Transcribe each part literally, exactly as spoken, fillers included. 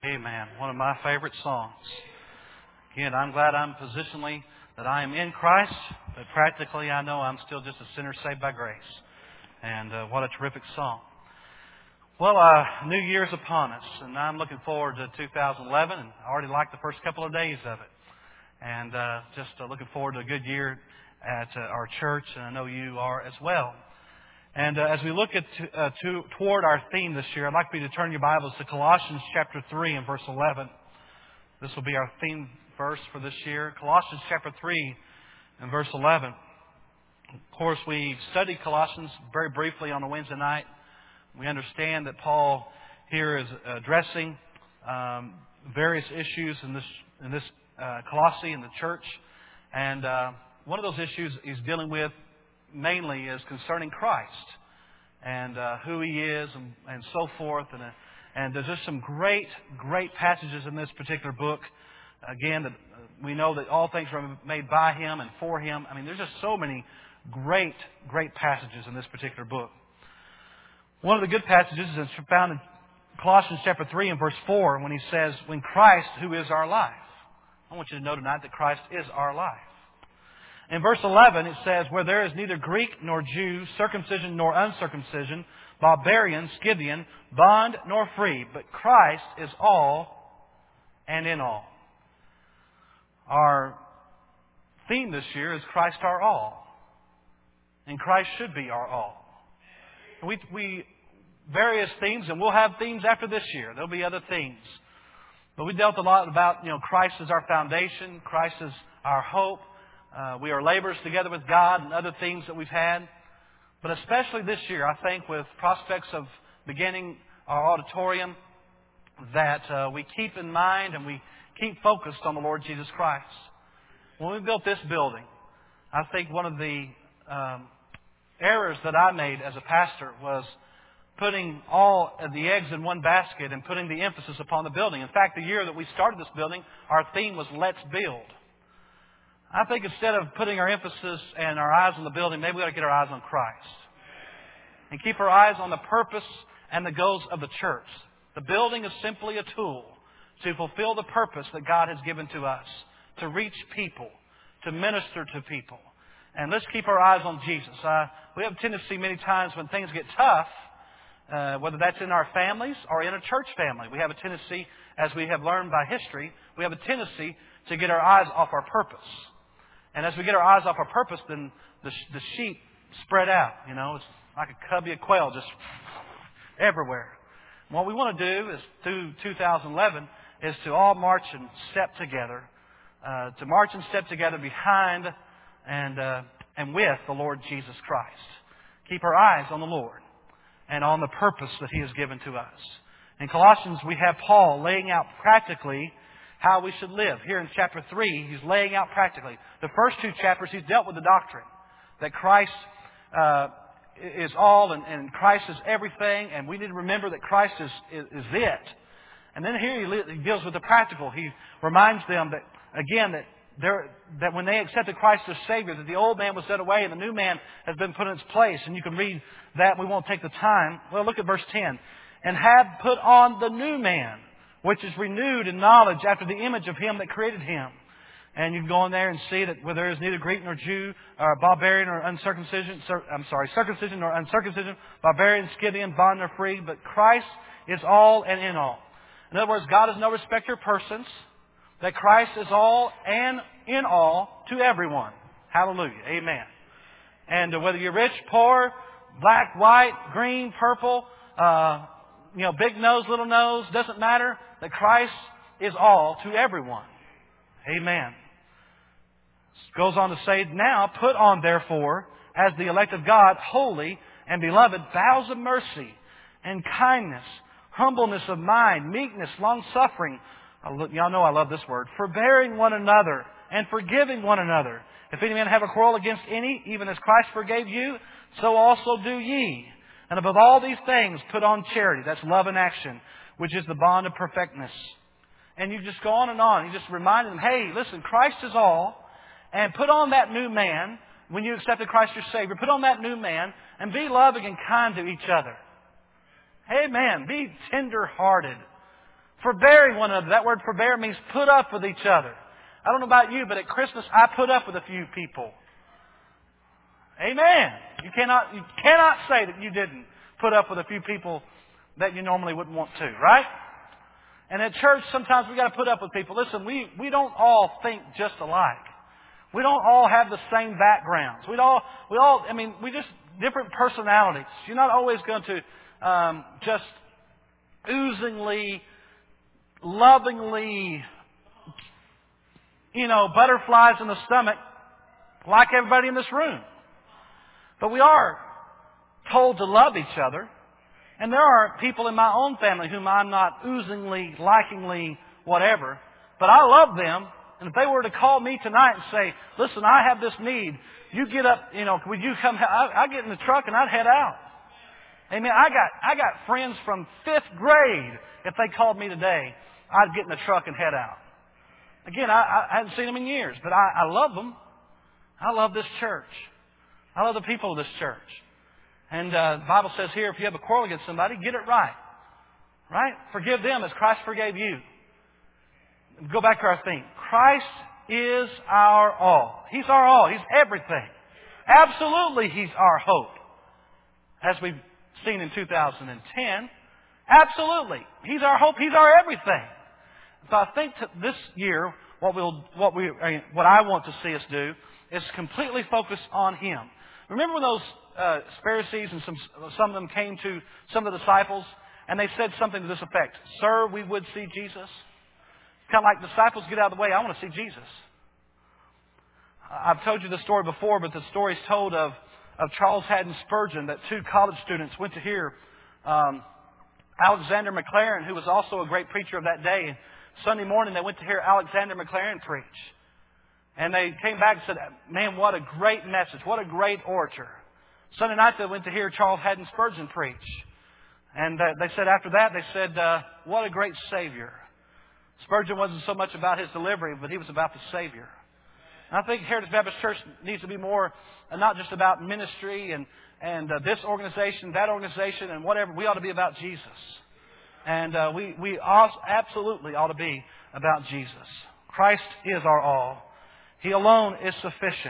Amen. One of my favorite songs. Again, I'm glad I'm positionally that I am in Christ, but practically I know I'm still just a sinner saved by grace. And uh, what a terrific song. Well, uh, New Year's upon us, and I'm looking forward to two thousand eleven, and I already like the first couple of days of it. And uh, just uh, looking forward to a good year at uh, our church, and I know you are as well. And uh, as we look at uh, to, toward our theme this year, I'd like for you to turn your Bibles to Colossians chapter three and verse eleven. This will be our theme verse for this year. Colossians chapter three and verse eleven. Of course, we studied Colossians very briefly on a Wednesday night. We understand that Paul here is addressing um, various issues in this in this uh, Colossae, in the church. And uh, one of those issues he's dealing with mainly is concerning Christ and uh, who He is and, and so forth. And, uh, and there's just some great, great passages in this particular book. Again, that we know that all things were made by Him and for Him. I mean, there's just so many great, great passages in this particular book. One of the good passages is found in Colossians chapter three and verse four when he says, when Christ, who is our life. I want you to know tonight that Christ is our life. In verse eleven, it says, where there is neither Greek nor Jew, circumcision nor uncircumcision, barbarian, Scythian, bond nor free, but Christ is all and in all. Our theme this year is Christ our all. And Christ should be our all. We, we, various themes, and we'll have themes after this year. There'll be other themes. But we dealt a lot about, you know, Christ is our foundation. Christ is our hope. Uh, we are laborers together with God and other things that we've had. But especially this year, I think with prospects of beginning our auditorium, that uh, we keep in mind and we keep focused on the Lord Jesus Christ. When we built this building, I think one of the um, errors that I made as a pastor was putting all of the eggs in one basket and putting the emphasis upon the building. In fact, the year that we started this building, our theme was Let's Build. I think instead of putting our emphasis and our eyes on the building, maybe we ought to get our eyes on Christ. And keep our eyes on the purpose and the goals of the church. The building is simply a tool to fulfill the purpose that God has given to us. To reach people. To minister to people. And let's keep our eyes on Jesus. Uh, we have a tendency many times when things get tough, uh, whether that's in our families or in a church family, we have a tendency, as we have learned by history, we have a tendency to get our eyes off our purpose. And as we get our eyes off our purpose, then the, the sheep spread out. You know, it's like a covey of quail just everywhere. And what we want to do is, through two thousand eleven, is to all march and step together, uh, to march and step together behind and uh, and with the Lord Jesus Christ. Keep our eyes on the Lord and on the purpose that He has given to us. In Colossians, we have Paul laying out practically how we should live. Here in chapter three, he's laying out practically. The first two chapters, he's dealt with the doctrine that Christ uh, is all and, and Christ is everything, and we need to remember that Christ is, is, is it. And then here he, li- he deals with the practical. He reminds them that, again, that There, that when they accepted Christ as Savior, that the old man was set away and the new man has been put in its place. And you can read that. We won't take the time. Well, look at verse ten. And have put on the new man, which is renewed in knowledge after the image of Him that created him. And you can go in there and see that where there is neither Greek nor Jew, or barbarian or uncircumcision, cir- I'm sorry, circumcision nor uncircumcision, barbarian, Scythian, bond nor free, but Christ is all and in all. In other words, God is no respecter of persons. That Christ is all and in all to everyone. Hallelujah. Amen. And uh, whether you're rich, poor, black, white, green, purple, uh, you know, big nose, little nose, doesn't matter. That Christ is all to everyone. Amen. Goes on to say, now put on therefore, as the elect of God, holy and beloved, bowels of mercy and kindness, humbleness of mind, meekness, long-suffering. Y'all know I love this word. Forbearing one another and forgiving one another. If any man have a quarrel against any, even as Christ forgave you, so also do ye. And above all these things, put on charity. That's love in action, which is the bond of perfectness. And you just go on and on. You just remind them, hey, listen, Christ is all. And put on that new man, when you accepted Christ your Savior, put on that new man and be loving and kind to each other. Amen. Be tender-hearted. Forbearing one another. That word forbear means put up with each other. I don't know about you, but at Christmas I put up with a few people. Amen. You cannot, you cannot say that you didn't put up with a few people that you normally wouldn't want to, right? And at church, sometimes we got to put up with people. Listen, we, we don't all think just alike. We don't all have the same backgrounds. We all, we all, I mean, we just different personalities. You're not always going to um, just oozingly, lovingly, you know, butterflies in the stomach like everybody in this room. But we are told to love each other. And there are people in my own family whom I'm not oozingly, likingly, whatever. But I love them. And if they were to call me tonight and say, listen, I have this need. You get up, you know, would you come? I, I get in the truck and I'd head out. Amen. I got, I got friends from fifth grade. If they called me today, I'd get in the truck and head out. Again, I, I hadn't seen them in years, but I, I love them. I love this church. I love the people of this church. And uh, the Bible says here, if you have a quarrel against somebody, get it right. Right? Forgive them as Christ forgave you. Go back to our theme. Christ is our all. He's our all. He's everything. Absolutely, He's our hope. As we've seen in two thousand ten. Absolutely. He's our hope. He's our everything. So I think this year, what we'll, what we, what I want to see us do is completely focus on Him. Remember when those uh, Pharisees and some some of them came to some of the disciples and they said something to this effect: "Sir, we would see Jesus." Kind of like disciples, get out of the way. I want to see Jesus. I've told you the story before, but the story is told of of Charles Haddon Spurgeon, that two college students went to hear um, Alexander Maclaren, who was also a great preacher of that day. And Sunday morning, they went to hear Alexander Maclaren preach. And they came back and said, man, what a great message. What a great orator. Sunday night, they went to hear Charles Haddon Spurgeon preach. And uh, they said after that, they said, uh, what a great Savior. Spurgeon wasn't so much about his delivery, but he was about the Savior. And I think Heritage Baptist Church needs to be more, uh, not just about ministry and, and uh, this organization, that organization, and whatever. We ought to be about Jesus. And uh, we, we also absolutely ought to be about Jesus. Christ is our all. He alone is sufficient.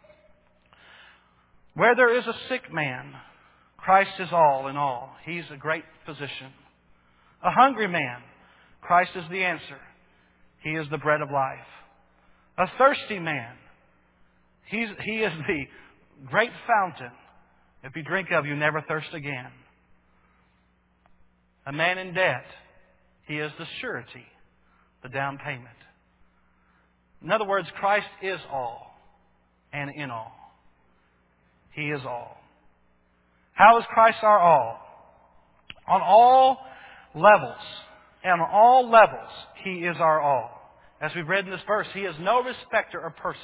Where there is a sick man, Christ is all in all. He's a great physician. A hungry man, Christ is the answer. He is the bread of life. A thirsty man, he's, he is the great fountain. If you drink of, you never thirst again. A man in debt, he is the surety, the down payment. In other words, Christ is all and in all. He is all. How is Christ our all? On all levels, and on all levels, He is our all. As we've read in this verse, He is no respecter of persons.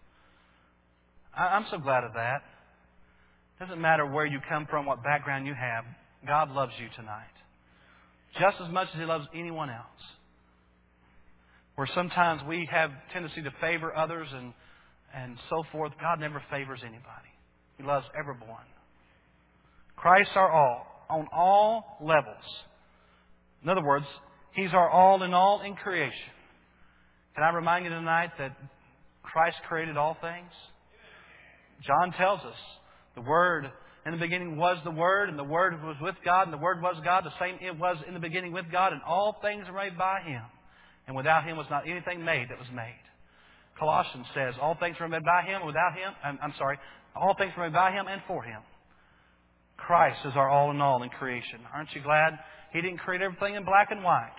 I'm so glad of that. It doesn't matter where you come from, what background you have. God loves you tonight. Just as much as He loves anyone else. Where sometimes we have tendency to favor others and, and so forth, God never favors anybody. He loves everyone. Christ our all, on all levels. In other words, He's our all in all in creation. Can I remind you tonight that Christ created all things? John tells us the Word in the beginning was the Word, and the Word was with God, and the Word was God. The same it was in the beginning with God, and all things were made by Him. And without Him was not anything made that was made. Colossians says, all things were made by Him, without Him, I'm, I'm sorry, all things were made by Him and for Him. Christ is our all in all in creation. Aren't you glad He didn't create everything in black and white?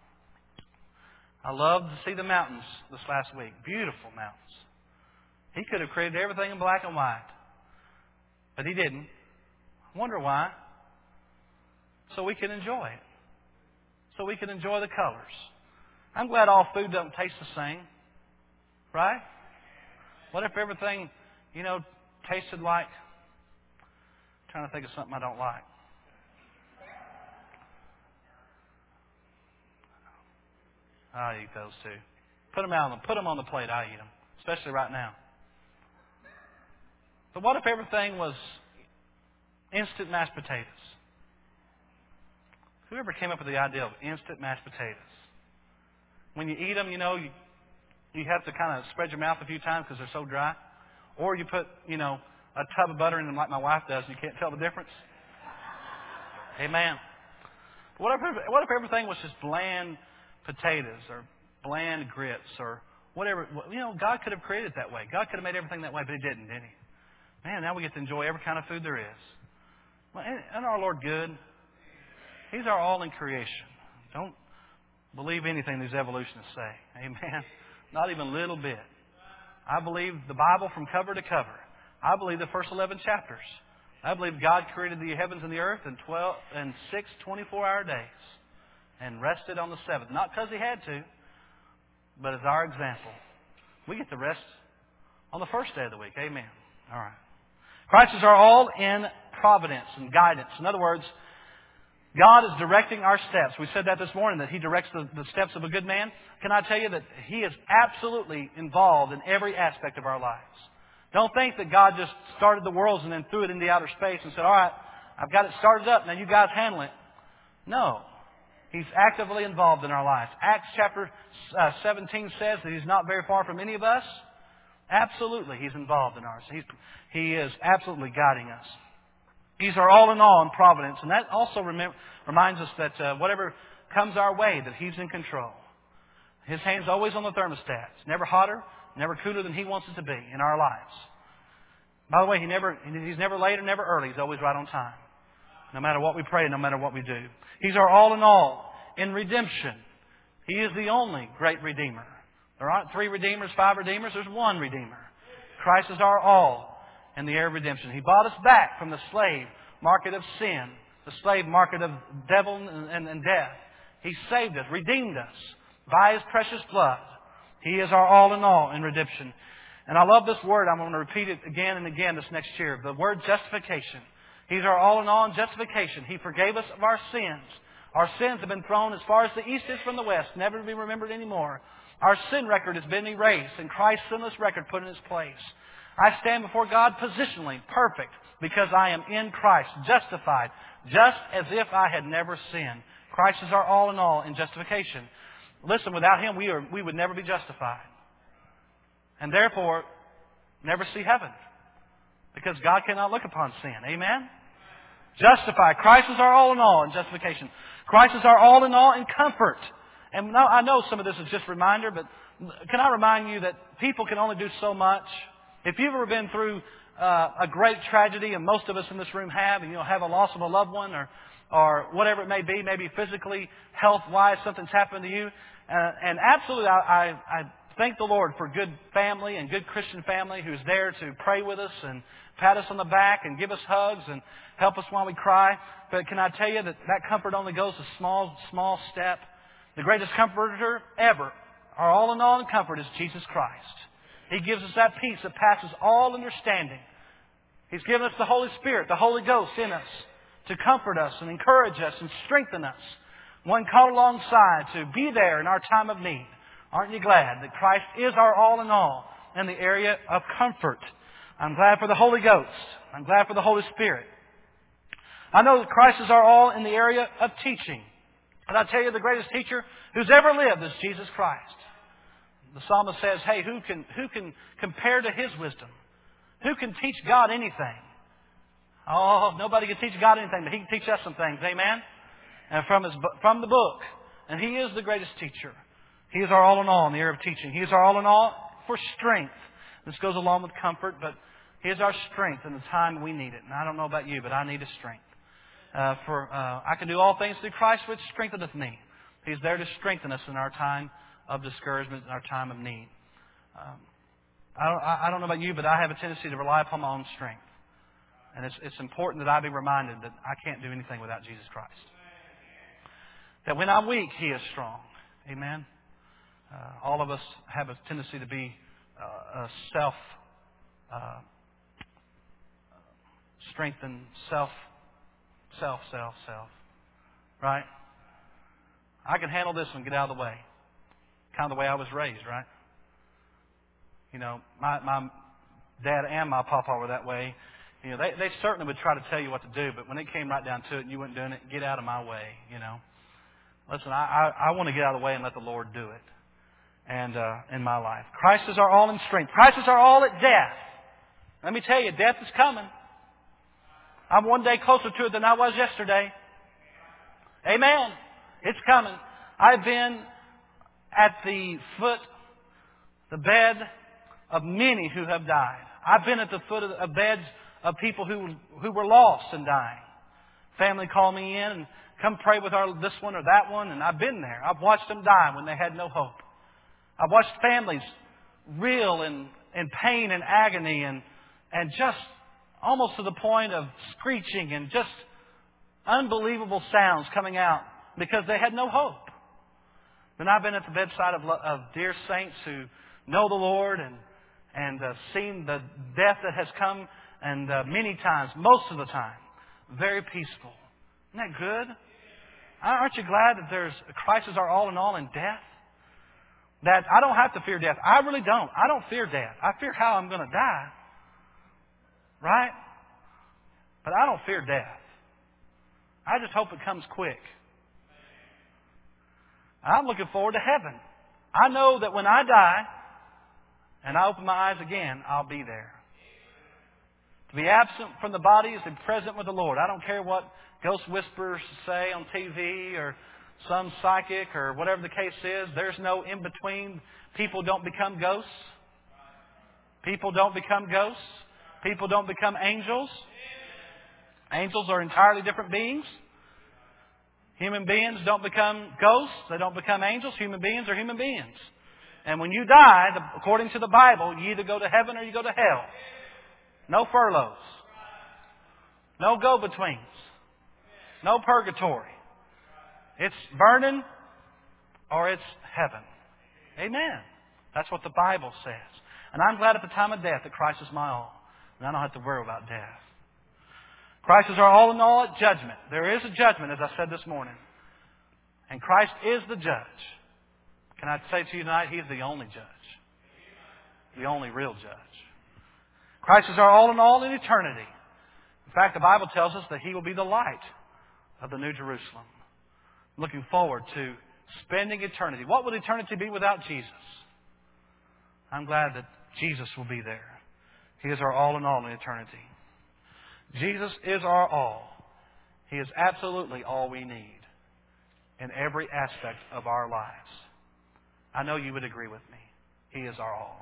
I loved to see the mountains this last week. Beautiful mountains. He could have created everything in black and white. But He didn't. I wonder why. So we can enjoy it. So we can enjoy the colors. I'm glad all food doesn't taste the same. Right? What if everything, you know, tasted like... I'm trying to think of something I don't like. I'll eat those too. Put them out on the, put them on the plate. I eat them. Especially right now. But what if everything was instant mashed potatoes? Whoever came up with the idea of instant mashed potatoes? When you eat them, you know, you, you have to kind of spread your mouth a few times because they're so dry. Or you put, you know, a tub of butter in them like my wife does and you can't tell the difference. Amen. What if, what if everything was just bland potatoes or bland grits or whatever? You know, God could have created it that way. God could have made everything that way, but He didn't, did He? Man, now we get to enjoy every kind of food there is. Well, isn't our Lord good? He's our all in creation. Don't believe anything these evolutionists say. Amen. Not even a little bit. I believe the Bible from cover to cover. I believe the first eleven chapters. I believe God created the heavens and the earth in twelve and six twenty-four hour days and rested on the seventh. Not because He had to, but as our example. We get to rest on the first day of the week. Amen. All right. Christ is our all in providence and guidance. In other words, God is directing our steps. We said that this morning, that He directs the, the steps of a good man. Can I tell you that He is absolutely involved in every aspect of our lives? Don't think that God just started the worlds and then threw it into outer space and said, all right, I've got it started up, now you guys handle it. No. He's actively involved in our lives. Acts chapter uh, seventeen says that He's not very far from any of us. Absolutely, He's involved in ours. He's, he is absolutely guiding us. He's our all in all in providence. And that also rem- reminds us that uh, whatever comes our way, that He's in control. His hand's always on the thermostat. It's never hotter, never cooler than He wants it to be in our lives. By the way, He never, He's never late or never early. He's always right on time. No matter what we pray, no matter what we do. He's our all in all in redemption. He is the only great Redeemer. There aren't three Redeemers, five Redeemers. There's one Redeemer. Christ is our all in the area of redemption. He bought us back from the slave market of sin, the slave market of devil and, and, and death. He saved us, redeemed us by His precious blood. He is our all in all in redemption. And I love this word. I'm going to repeat it again and again this next year. The word justification. He's our all in all in justification. He forgave us of our sins. Our sins have been thrown as far as the east is from the west, never to be remembered anymore. Our sin record has been erased and Christ's sinless record put in its place. I stand before God positionally perfect because I am in Christ, justified, just as if I had never sinned. Christ is our all in all in justification. Listen, without Him, we are, we would never be justified. And therefore, never see heaven. Because God cannot look upon sin. Amen? Justified. Christ is our all in all in justification. Christ is our all in all in comfort. And now, I know some of this is just a reminder, but can I remind you that people can only do so much? If you've ever been through uh, a great tragedy, and most of us in this room have, and you know, have a loss of a loved one or or whatever it may be, maybe physically, health-wise, something's happened to you. Uh, and absolutely, I, I, I thank the Lord for good family and good Christian family who's there to pray with us and pat us on the back and give us hugs and help us while we cry. But can I tell you that that comfort only goes a small, small step? The greatest comforter ever, our all in all in comfort, is Jesus Christ. He gives us that peace that passes all understanding. He's given us the Holy Spirit, the Holy Ghost in us to comfort us and encourage us and strengthen us. One called alongside to be there in our time of need. Aren't you glad that Christ is our all in all in the area of comfort? I'm glad for the Holy Ghost. I'm glad for the Holy Spirit. I know that Christ is our all in the area of teaching. And I tell you, the greatest teacher who's ever lived is Jesus Christ. The psalmist says, hey, who can, who can compare to His wisdom? Who can teach God anything? Oh, nobody can teach God anything, but He can teach us some things. Amen? And from, his, from the book. And He is the greatest teacher. He is our all in all in the area of teaching. He is our all in all for strength. This goes along with comfort, but He is our strength in the time we need it. And I don't know about you, but I need His strength. Uh, for uh, I can do all things through Christ which strengtheneth me. He's there to strengthen us in our time of discouragement, in our time of need. Um, I, don't, I don't know about you, but I have a tendency to rely upon my own strength. And it's, it's important that I be reminded that I can't do anything without Jesus Christ. That when I'm weak, He is strong. Amen? Uh, all of us have a tendency to be uh, a self uh, strengthened, self, self, self, self. Right? I can handle this one, get out of the way. Kind of the way I was raised, right? You know, my, my dad and my papa were that way. You know, they, they certainly would try to tell you what to do, but when it came right down to it and you weren't doing it, get out of my way, you know. Listen, I, I, I want to get out of the way and let the Lord do it. And uh, in my life. Christ is our all in strength. Christ is our all at death. Let me tell you, death is coming. I'm one day closer to it than I was yesterday. Amen. It's coming. I've been at the foot, the bed of many who have died. I've been at the foot of, of beds of people who who were lost and dying. Family called me in and come pray with our this one or that one, and I've been there. I've watched them die when they had no hope. I've watched families reel in, in pain and agony and and just almost to the point of screeching and just unbelievable sounds coming out because they had no hope. Then I've been at the bedside of, of dear saints who know the Lord and and uh, seen the death that has come, and uh, many times, most of the time, very peaceful. Isn't that good? Aren't you glad that there's Christ is our all in all in death? That I don't have to fear death. I really don't. I don't fear death. I fear how I'm going to die. Right? But I don't fear death. I just hope it comes quick. I'm looking forward to heaven. I know that when I die and I open my eyes again, I'll be there. To be absent from the body is to be present with the Lord. I don't care what ghost whisperers say on T V or some psychic or whatever the case is. There's no in-between. People don't become ghosts. People don't become ghosts. People don't become angels. Angels are entirely different beings. Human beings don't become ghosts. They don't become angels. Human beings are human beings. And when you die, according to the Bible, you either go to heaven or you go to hell. No furloughs. No go-betweens. No purgatory. It's burning or it's heaven. Amen. That's what the Bible says. And I'm glad at the time of death that Christ is my all. And I don't have to worry about death. Christ is our all in all at judgment. There is a judgment, as I said this morning. And Christ is the judge. Can I say to you tonight, He is the only judge. The only real judge. Christ is our all in all in eternity. In fact, the Bible tells us that He will be the light of the New Jerusalem. Looking forward to spending eternity. What would eternity be without Jesus? I'm glad that Jesus will be there. He is our all in all in eternity. Jesus is our all. He is absolutely all we need in every aspect of our lives. I know you would agree with me. He is our all.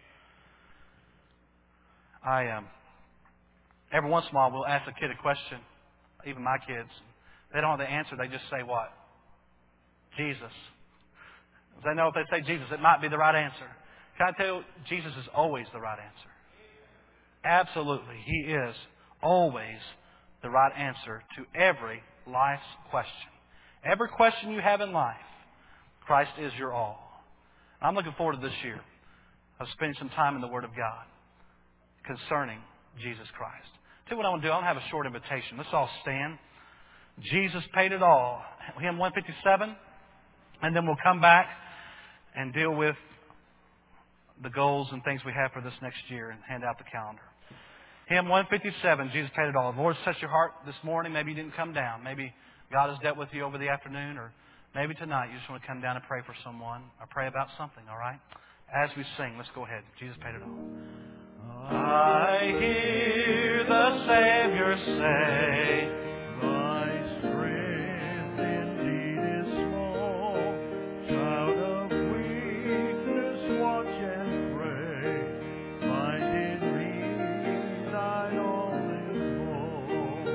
I um, every once in a while we'll ask a kid a question, even my kids. They don't have the answer. They just say what? Jesus. They know if they say Jesus, it might be the right answer. Can I tell you, Jesus is always the right answer. Absolutely. He is always the right answer to every life's question. Every question you have in life, Christ is your all. I'm looking forward to this year of spending some time in the Word of God concerning Jesus Christ. Tell you what I want to do. I want to have a short invitation. Let's all stand. Jesus paid it all. Hymn one fifty-seven. And then we'll come back and deal with the goals and things we have for this next year and hand out the calendar. Hymn one fifty-seven, Jesus paid it all. The Lord touched your heart this morning. Maybe you didn't come down. Maybe God has dealt with you over the afternoon, or maybe tonight you just want to come down and pray for someone or pray about something, all right? As we sing, let's go ahead. Jesus paid it all. I hear the Savior say, my strength indeed is small. Child of weakness, watch and pray. Find in me thine all is whole.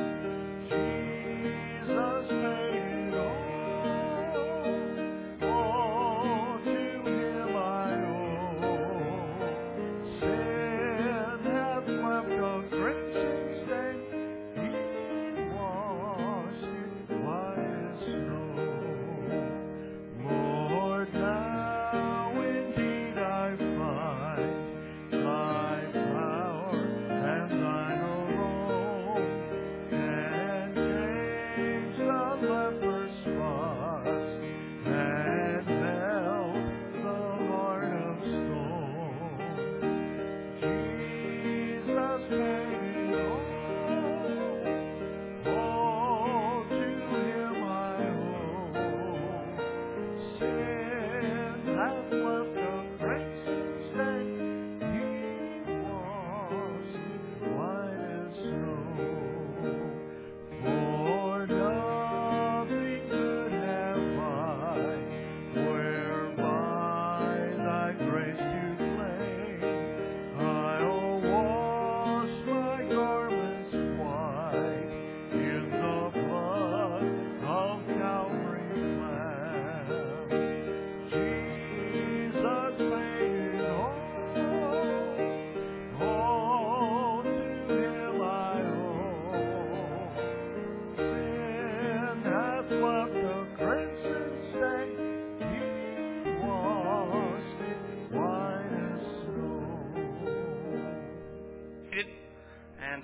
Jesus paid it all. All to Him I owe. Sin hath swept a crimson stain. He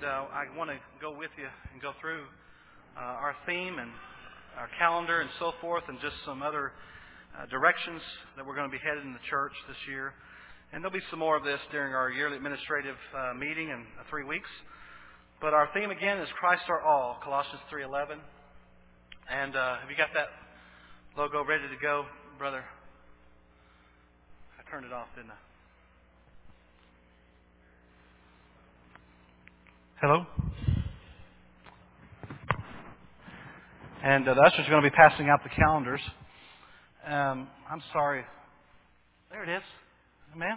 uh, I want to go with you and go through uh, our theme and our calendar and so forth, and just some other uh, directions that we're going to be headed in the church this year. And there'll be some more of this during our yearly administrative uh, meeting in uh, three weeks. But our theme again is Christ our all, Colossians three eleven. And uh, have you got that logo ready to go, brother? I turned it off, didn't I? Hello? And uh, the ushers are going to be passing out the calendars. Um, I'm sorry. There it is. Amen.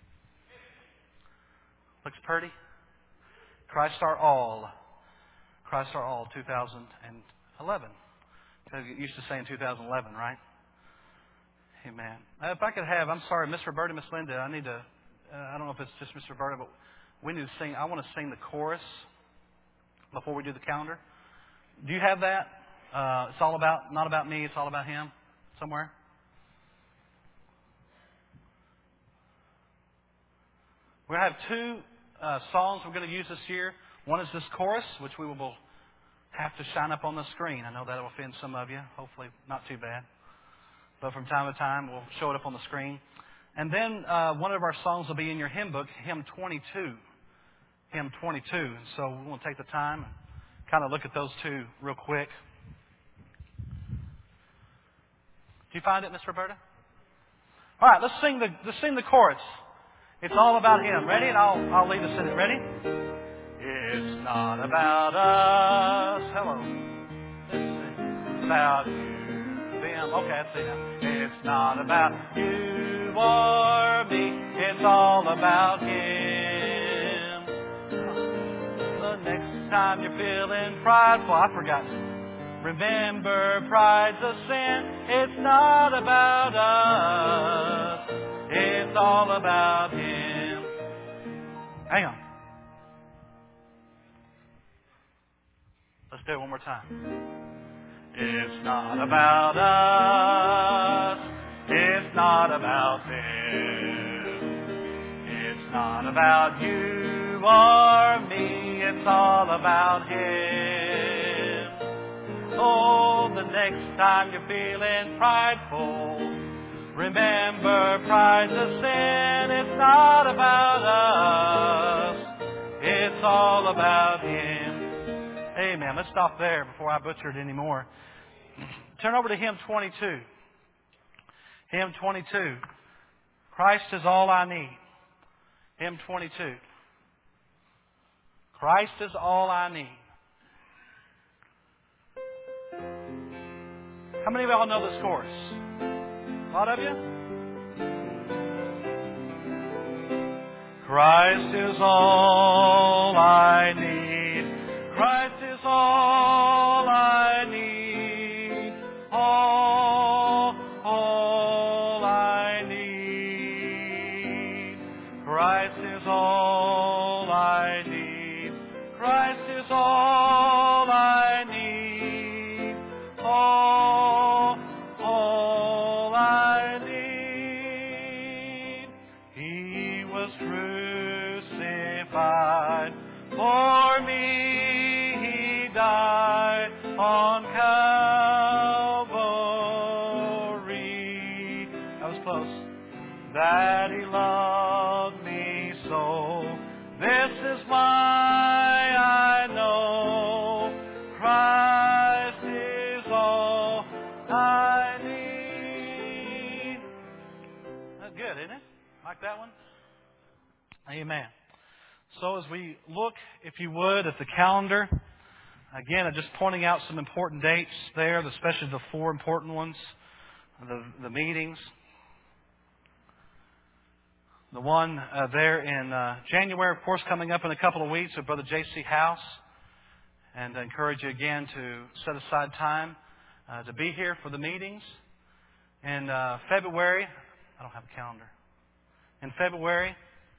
Looks pretty. Christ our all. Christ our all, two thousand eleven. Because it used to say in two thousand eleven, right? Amen. Uh, if I could have, I'm sorry, Miss Roberta, Miss Linda, I need to, uh, I don't know if it's just Miss Roberta, but we need to sing, I want to sing the chorus before we do the calendar. Do you have that? Uh, it's all about, not about me, it's all about Him somewhere? We're going to have two uh, songs we're going to use this year. One is this chorus, which we will have to shine up on the screen. I know that will offend some of you. Hopefully not too bad. But from time to time, we'll show it up on the screen. And then uh, one of our songs will be in your hymn book, hymn twenty-two. Hymn twenty-two. And so we want to take the time and kind of look at those two real quick. Did you find it, Miss Roberta? All right, let's sing the let's sing the chorus. It's all about Him. Ready? And I'll I'll lead us in it. Ready? It's not about us. Hello. It's about you, them. Okay, that's it now. It's not about you or me. It's all about Him. The next time you're feeling prideful, I forgot. Remember, pride's a sin. It's not about us. It's all about Him. Hang on. Let's do it one more time. It's not about us. It's not about them. It's not about you or me. It's all about Him. Oh, the next time you're feeling prideful, remember, pride's a sin. It's not about us. It's all about Him. Amen. Let's stop there before I butcher it anymore. Turn over to hymn twenty-two. Hymn twenty-two. Christ is all I need. Hymn twenty-two. Christ is all I need. How many of y'all know this chorus? A lot of you? Christ is all I need. Christ is all I need. All, all I need. Christ is all I need. Christ is all I need. All, all I need. He was crucified for me. He died on Calvary. That was close. That He loved me so. This is why I know Christ is all I need. That's good, isn't it? Like that one? Amen. So as we look, if you would, at the calendar, again, I'm just pointing out some important dates there, especially the four important ones, the, the meetings. The one uh, there in uh, January, of course, coming up in a couple of weeks with Brother J C House. And I encourage you again to set aside time uh, to be here for the meetings. In uh, February, I don't have a calendar. In February,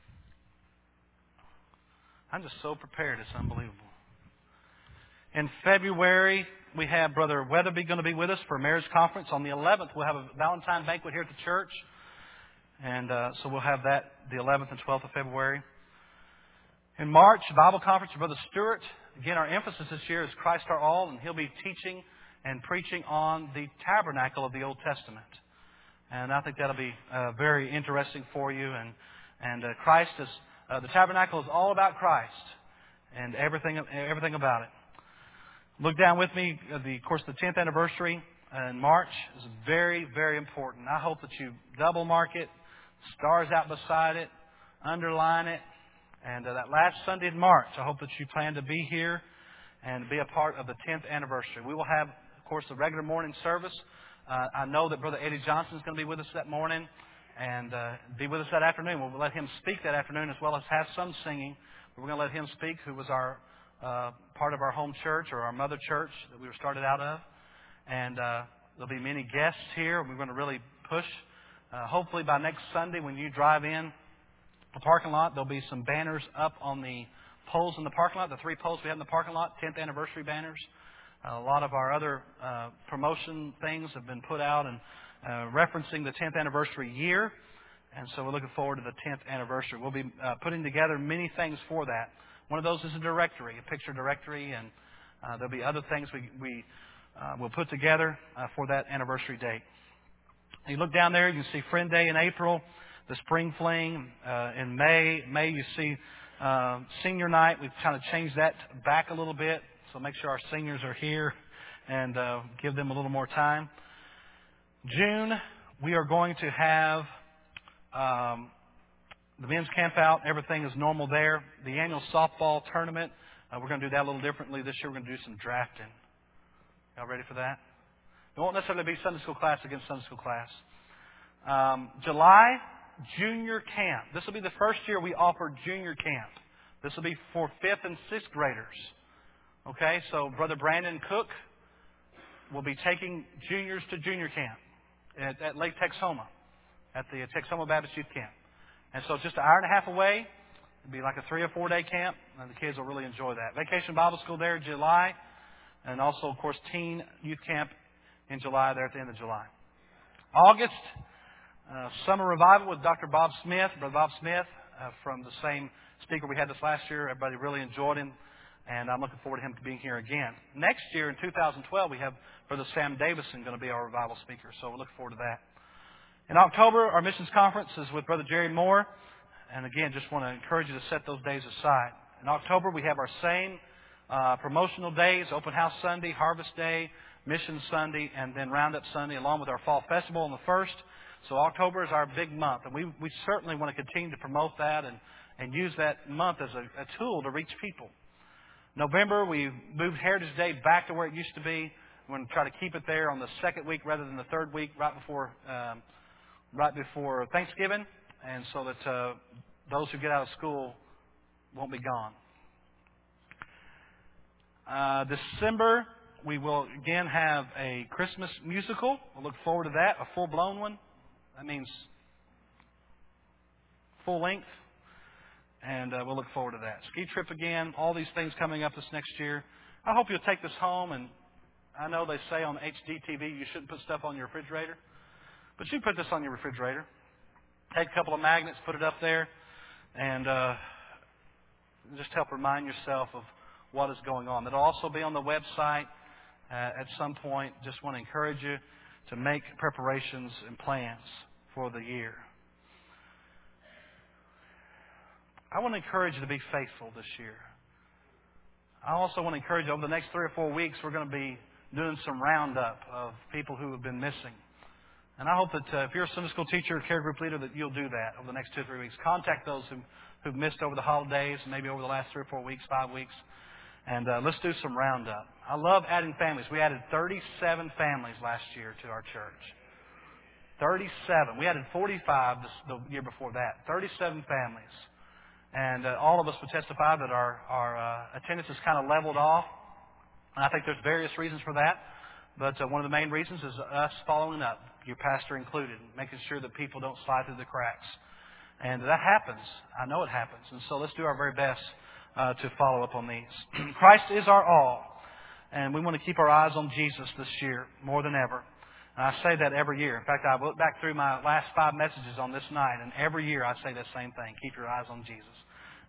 I'm just so prepared, it's unbelievable. In February, we have Brother Weatherby going to be with us for a marriage conference. On the eleventh, we'll have a Valentine banquet here at the church. And uh, so we'll have that the eleventh and twelfth of February. In March, Bible conference with Brother Stewart. Again, our emphasis this year is Christ our all, and he'll be teaching and preaching on the tabernacle of the Old Testament. And I think that'll be uh, very interesting for you. And and uh, Christ is uh, the tabernacle is all about Christ and everything everything about it. Look down with me. Uh, the of course, the tenth anniversary in March is very, very important. I hope that you double mark it, stars out beside it, underline it. And uh, that last Sunday in March, I hope that you plan to be here and be a part of the tenth anniversary. We will have, of course, the regular morning service. Uh, I know that Brother Eddie Johnson is going to be with us that morning and uh, be with us that afternoon. We'll let him speak that afternoon as well as have some singing. We're going to let him speak, who was our uh, part of our home church or our mother church that we were started out of. And uh, there'll be many guests here. We're going to really push. Uh, hopefully by next Sunday when you drive in the parking lot, there'll be some banners up on the poles in the parking lot, the three poles we have in the parking lot, tenth anniversary banners. Uh, a lot of our other uh, promotion things have been put out and uh, referencing the tenth anniversary year. And so we're looking forward to the tenth anniversary. We'll be uh, putting together many things for that. One of those is a directory, a picture directory, and uh, there'll be other things we, we uh, will put together uh, for that anniversary date. You look down there, you can see Friend Day in April. The Spring Fling uh, in May. May you see uh, Senior Night. We've kind of changed that back a little bit, so make sure our seniors are here and uh, give them a little more time. June, we are going to have um, the men's camp out. Everything is normal there. The annual softball tournament, uh, we're going to do that a little differently. This year we're going to do some drafting. Y'all ready for that? It won't necessarily be Sunday school class against Sunday school class. Um, July, Junior Camp. This will be the first year we offer Junior Camp. This will be for fifth and sixth graders. Okay, so Brother Brandon Cook will be taking juniors to Junior Camp at, at Lake Texoma, at the Texoma Baptist Youth Camp. And so it's just an hour and a half away. It'll be like a three or four day camp, and the kids will really enjoy that. Vacation Bible School there in July, and also, of course, Teen Youth Camp in July there at the end of July. August, Uh, Summer Revival with Doctor Bob Smith, Brother Bob Smith, uh, from the same speaker we had this last year. Everybody really enjoyed him, and I'm looking forward to him being here again. Next year, in two thousand twelve, we have Brother Sam Davison going to be our revival speaker, so we're looking forward to that. In October, our missions conference is with Brother Jerry Moore, and again, just want to encourage you to set those days aside. In October, we have our same uh, promotional days, Open House Sunday, Harvest Day, Mission Sunday, and then Roundup Sunday, along with our Fall Festival on the first. So October is our big month, and we, we certainly want to continue to promote that and, and use that month as a, a tool to reach people. November, we moved Heritage Day back to where it used to be. We're going to try to keep it there on the second week rather than the third week, right before um, right before Thanksgiving, and so that uh, those who get out of school won't be gone. Uh, December, we will again have a Christmas musical. We'll look forward to that, a full-blown one. That means full length, and uh, we'll look forward to that. Ski trip again, all these things coming up this next year. I hope you'll take this home, and I know they say on H D T V you shouldn't put stuff on your refrigerator, but you put this on your refrigerator. Take a couple of magnets, put it up there, and uh, just help remind yourself of what is going on. It'll also be on the website uh, at some point. Just want to encourage you to make preparations and plans for the year. I want to encourage you to be faithful this year. I also want to encourage you over the next three or four weeks, we're going to be doing some roundup of people who have been missing. And I hope that uh, if you're a Sunday school teacher or care group leader, that you'll do that over the next two or three weeks. Contact those who, who've missed over the holidays, maybe over the last three or four weeks, five weeks. And uh, let's do some roundup. I love adding families. We added thirty-seven families last year to our church. thirty-seven. We added forty-five this, the year before that. thirty-seven families. And uh, all of us would testify that our, our uh, attendance has kind of leveled off. And I think there's various reasons for that. But uh, one of the main reasons is us following up, your pastor included, making sure that people don't slide through the cracks. And that happens. I know it happens. And so let's do our very best Uh, to follow up on these. Christ is our all, and we want to keep our eyes on Jesus this year more than ever. And I say that every year. In fact, I look back through my last five messages on this night, and every year I say that same thing. Keep your eyes on Jesus.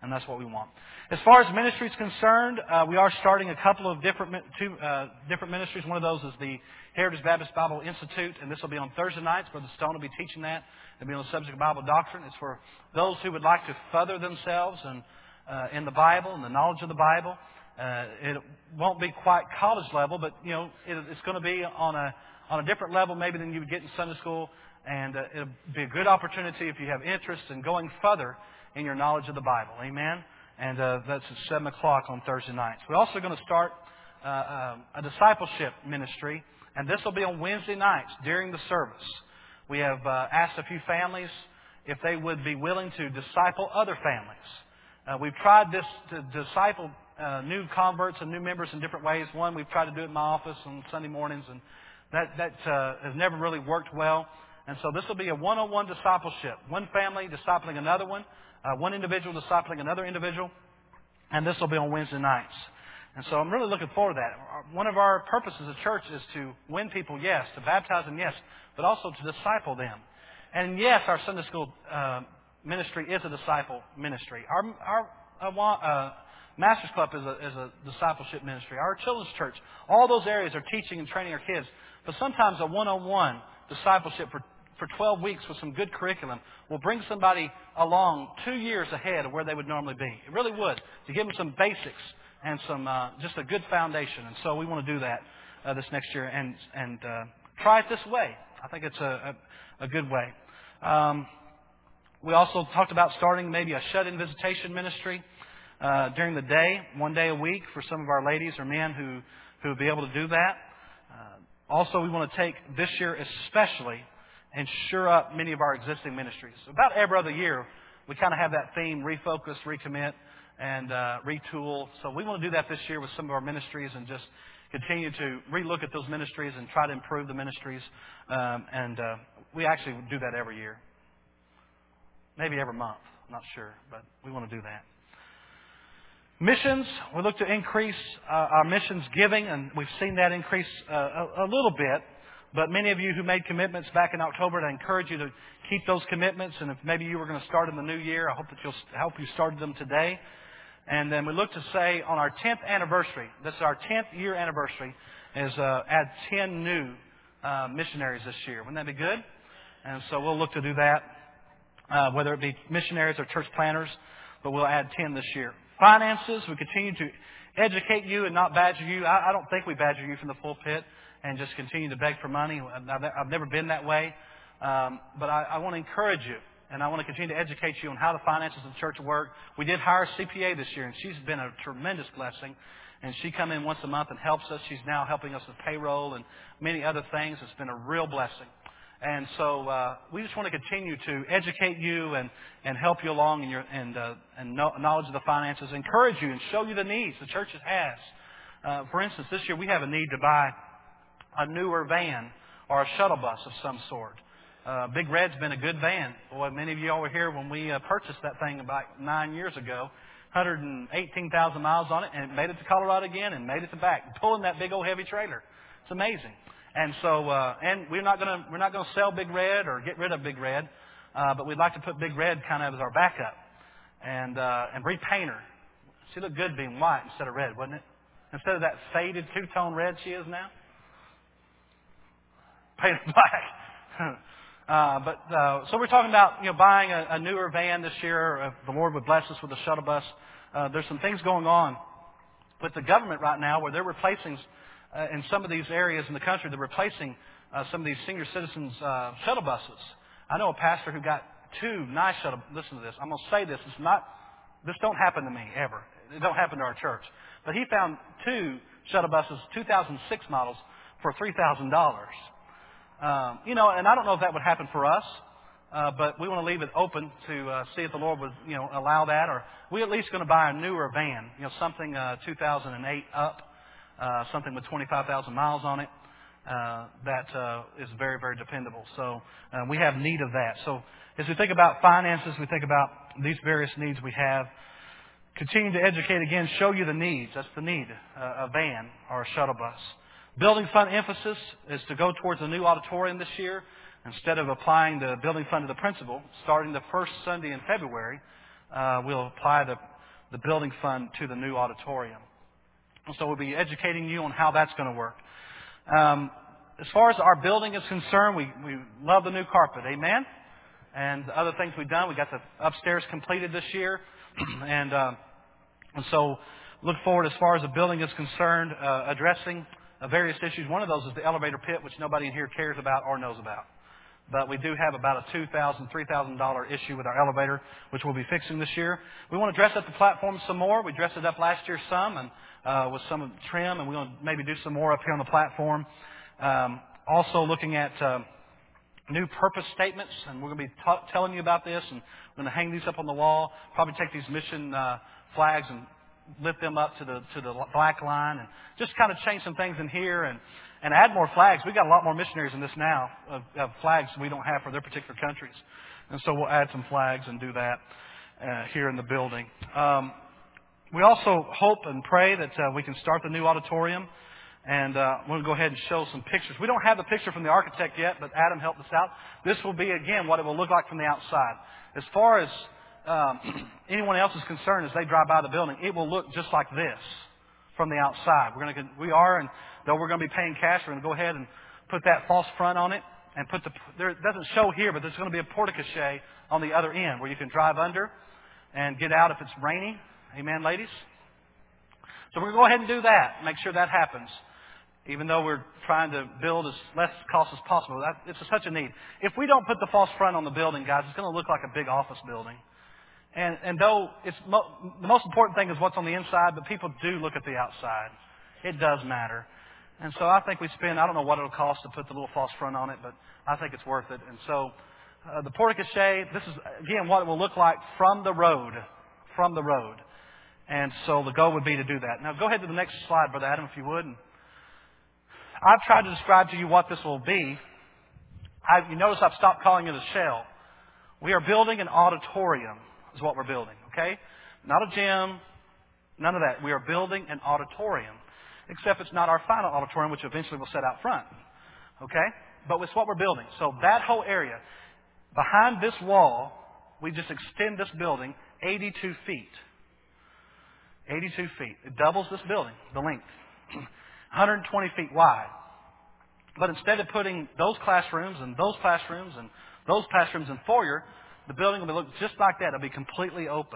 And that's what we want. As far as ministry is concerned, uh, we are starting a couple of different two, uh, different ministries. One of those is the Heritage Baptist Bible Institute, and this will be on Thursday nights. Brother Stone will be teaching that. It'll be on the subject of Bible doctrine. It's for those who would like to further themselves and, uh, in the Bible and the knowledge of the Bible. Uh, it won't be quite college level, but you know it, it's going to be on a on a different level maybe than you would get in Sunday school, and uh, it'll be a good opportunity if you have interest in going further in your knowledge of the Bible. Amen? And uh, that's at seven o'clock on Thursday nights. We're also going to start uh, uh, a discipleship ministry, and this will be on Wednesday nights during the service. We have uh, asked a few families if they would be willing to disciple other families. Uh, we've tried this to disciple uh, new converts and new members in different ways. One, we've tried to do it in my office on Sunday mornings, and that, that uh, has never really worked well. And so this will be a one-on-one discipleship. One family discipling another one. Uh, one individual discipling another individual, and this will be on Wednesday nights. And so I'm really looking forward to that. One of our purposes as a church is to win people, yes, to baptize them, yes, but also to disciple them. And yes, our Sunday school uh, ministry is a disciple ministry. Our, our uh, Master's Club is a, is a discipleship ministry. Our children's church, all those areas are teaching and training our kids. But sometimes a one-on-one discipleship for for twelve weeks with some good curriculum will bring somebody along two years ahead of where they would normally be. It really would, to give them some basics and some uh, just a good foundation. And so we want to do that uh, this next year and and uh, try it this way. I think it's a, a, a good way. Um, we also talked about starting maybe a shut-in visitation ministry uh, during the day, one day a week for some of our ladies or men who, who will be able to do that. Uh, also, we want to take this year especially and shore up many of our existing ministries. About every other year, we kind of have that theme, refocus, recommit, and uh, retool. So we want to do that this year with some of our ministries and just continue to relook at those ministries and try to improve the ministries. Um, and uh, we actually do that every year. Maybe every month. I'm not sure, but we want to do that. Missions, we look to increase uh, our missions giving, and we've seen that increase uh, a, a little bit. But many of you who made commitments back in October, I encourage you to keep those commitments. And if maybe you were going to start in the new year, I hope that you'll help you start them today. And then we look to say on our tenth anniversary, this is our tenth year anniversary, is uh, add ten new uh, missionaries this year. Wouldn't that be good? And so we'll look to do that, uh, whether it be missionaries or church planners, but we'll add ten this year. Finances, we continue to educate you and not badger you. I, I don't think we badger you from the pulpit and just continue to beg for money. I've, I've never been that way. Um, but I, I want to encourage you, and I want to continue to educate you on how the finances of the church work. We did hire a C P A this year, and she's been a tremendous blessing. And she comes in once a month and helps us. She's now helping us with payroll and many other things. It's been a real blessing. And so uh, we just want to continue to educate you and, and help you along in your and, uh, and knowledge of the finances, encourage you and show you the needs the church has. Uh, for instance, this year we have a need to buy a newer van or a shuttle bus of some sort. Uh, Big Red's been a good van. Boy, many of you all were here when we uh, purchased that thing about nine years ago. one hundred eighteen thousand miles on it, and it made it to Colorado again and made it to back, pulling that big old heavy trailer. It's amazing. And so, uh, and we're not going to we're not going to sell Big Red or get rid of Big Red, uh, but we'd like to put Big Red kind of as our backup and uh, and repaint her. She looked good being white instead of red, wouldn't it? Instead of that faded two-tone red she is now. Painted black. uh, but uh, so we're talking about you know buying a, a newer van this year. If the Lord would bless us with a shuttle bus. Uh, there's some things going on with the government right now where they're replacing uh, in some of these areas in the country. They're replacing uh, some of these senior citizens uh, shuttle buses. I know a pastor who got two nice shuttle. Listen to this. I'm going to say this. It's not. This don't happen to me ever. It don't happen to our church. But he found two shuttle buses, two thousand six models, for three thousand dollars. Um, you know, and I don't know if that would happen for us, uh, but we want to leave it open to uh, see if the Lord would, you know, allow that. Or we're at least going to buy a newer van, you know, something uh, two thousand eight up, uh, something with twenty-five thousand miles on it uh, that uh, is very, very dependable. So uh, we have need of that. So as we think about finances, we think about these various needs we have. Continue to educate again, show you the needs. That's the need, uh, a van or a shuttle bus. Building fund emphasis is to go towards a new auditorium this year. Instead of applying the building fund to the principal, starting the first Sunday in February, uh, we'll apply the the building fund to the new auditorium. And so we'll be educating you on how that's going to work. Um, as far as our building is concerned, we, we love the new carpet. Amen? And the other things we've done, we got the upstairs completed this year. and, uh, and so look forward, as far as the building is concerned, uh, addressing uh, various issues. One of those is the elevator pit, which nobody in here cares about or knows about. But we do have about a two thousand dollars, three thousand dollars issue with our elevator, which we'll be fixing this year. We want to dress up the platform some more. We dressed it up last year some, and uh, with some trim, and we're going to maybe do some more up here on the platform. Um, also looking at uh, new purpose statements, and we're going to be ta- telling you about this, and we're going to hang these up on the wall. Probably take these mission uh, flags and lift them up to the to the black line, and just kind of change some things in here, and and add more flags. We've got a lot more missionaries in this now of, of flags we don't have for their particular countries, and so we'll add some flags and do that uh, here in the building. Um, we also hope and pray that uh, we can start the new auditorium. And uh, I'm going to go ahead and show some pictures. We don't have the picture from the architect yet, but Adam helped us out. This will be, again, what it will look like from the outside. As far as um, anyone else is concerned, as they drive by the building, it will look just like this from the outside. We're going to, we are, and though we're going to be paying cash, we're going to go ahead and put that false front on it. And put the, there, it doesn't show here, but there's going to be a porte-cochere on the other end where you can drive under and get out if it's rainy. Amen, ladies? So we're going to go ahead and do that. Make sure that happens. Even though we're trying to build as less cost as possible. That, it's a, such a need. If we don't put the false front on the building, guys, it's going to look like a big office building. And, and though it's mo- the most important thing is what's on the inside, but people do look at the outside. It does matter. And so I think we spend, I don't know what it'll cost to put the little false front on it, but I think it's worth it. And so uh, the porte-cochere, this is, again, what it will look like from the road. From the road. And so the goal would be to do that. Now go ahead to the next slide, Brother Adam, if you would. I've tried to describe to you what this will be. I, you notice I've stopped calling it a shell. We are building an auditorium is what we're building, okay? Not a gym, none of that. We are building an auditorium, except it's not our final auditorium, which eventually we'll set out front, okay? But it's what we're building. So that whole area, behind this wall, we just extend this building eighty-two feet. eighty-two feet. It doubles this building, the length. one hundred twenty feet wide. But instead of putting those classrooms and those classrooms and those classrooms and foyer, the building will look just like that. It'll be completely open.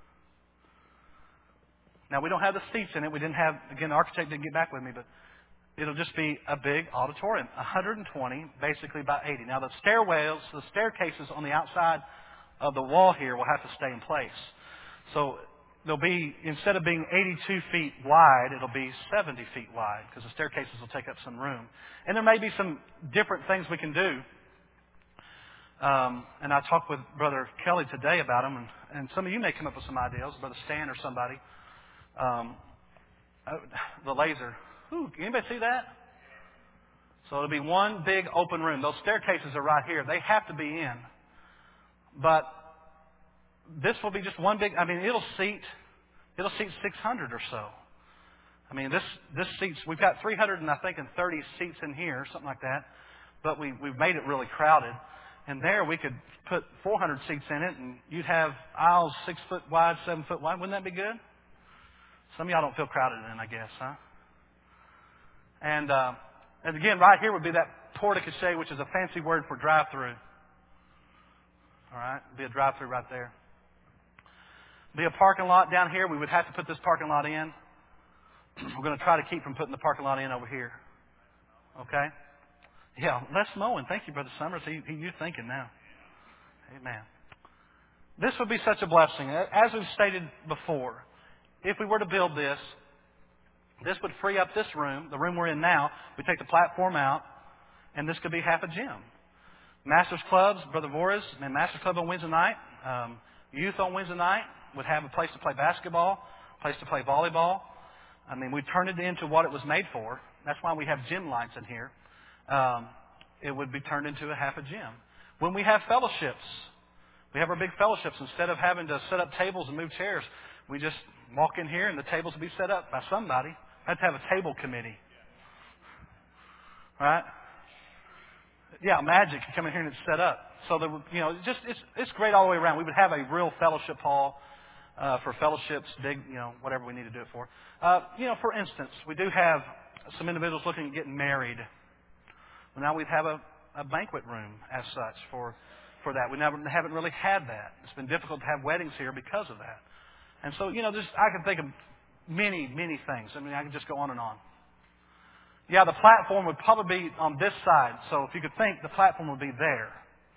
Now, we don't have the seats in it. We didn't have, again, the architect didn't get back with me, but it'll just be a big auditorium, one hundred twenty, basically by eighty. Now, the stairwells, the staircases on the outside of the wall here will have to stay in place. So there'll be, instead of being eighty-two feet wide, it'll be seventy feet wide because the staircases will take up some room. And there may be some different things we can do. Um, and I talked with Brother Kelly today about them, and, and some of you may come up with some ideas, Brother Stan or somebody. Um, uh, the laser. Ooh, anybody see that? So it'll be one big open room. Those staircases are right here. They have to be in. But this will be just one big, I mean, it'll seat, it'll seat six hundred or so. I mean, this, this seats, we've got three hundred and I think and thirty seats in here, something like that. But we, we've made it really crowded. And there we could put four hundred seats in it, and you'd have aisles six foot wide, seven foot wide. Wouldn't that be good? Some of y'all don't feel crowded in, I guess, huh? And, uh, and again, right here would be that porte-cochere, which is a fancy word for drive-through. All right? It'd be a drive-through right there. Be a parking lot down here. We would have to put this parking lot in. We're going to try to keep from putting the parking lot in over here. Okay? Yeah, less mowing. Thank you, Brother Summers. He, he, you're thinking now. Amen. This would be such a blessing. As we've stated before, if we were to build this, this would free up this room, the room we're in now. We take the platform out, and this could be half a gym. Masters clubs, Brother Voris, and Masters Club on Wednesday night. Um, youth on Wednesday night would have a place to play basketball, a place to play volleyball. I mean, we turned it into what it was made for. That's why we have gym lights in here. Um, it would be turned into a half a gym. When we have fellowships, we have our big fellowships. Instead of having to set up tables and move chairs, we just walk in here and the tables will be set up by somebody. I have to have a table committee. Right? Yeah, magic. You come in here and it's set up. So, that, you know, just it's, it's great all the way around. We would have a real fellowship hall. uh, for fellowships, big, you know, whatever we need to do it for. Uh, you know, for instance, we do have some individuals looking at getting married. Well, now we have a, a banquet room as such for for that. We never haven't really had that. It's been difficult to have weddings here because of that. And so, you know, just I can think of many, many things. I mean, I can just go on and on. Yeah, the platform would probably be on this side. So if you could think, the platform would be there.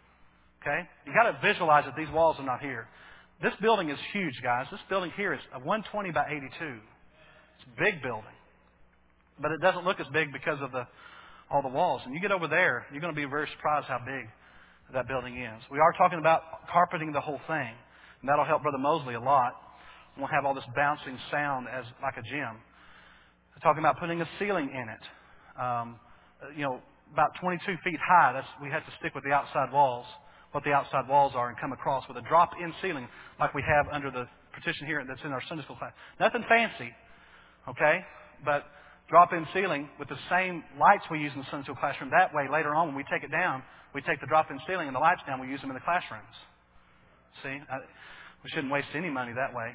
Okay? You got to visualize that these walls are not here. This building is huge, guys. This building here is a one twenty by eighty-two. It's a big building. But it doesn't look as big because of the all the walls. And you get over there, you're going to be very surprised how big that building is. We are talking about carpeting the whole thing. And that'll help Brother Mosley a lot. We'll have all this bouncing sound as like a gym. We're talking about putting a ceiling in it. Um, you know, about twenty-two feet high. That's, we have to stick with the outside walls, what the outside walls are, and come across with a drop-in ceiling like we have under the partition here that's in our Sunday school class. Nothing fancy, okay? But drop-in ceiling with the same lights we use in the Sunday school classroom. That way, later on, when we take it down, we take the drop-in ceiling and the lights down, we use them in the classrooms. See? I, we shouldn't waste any money that way.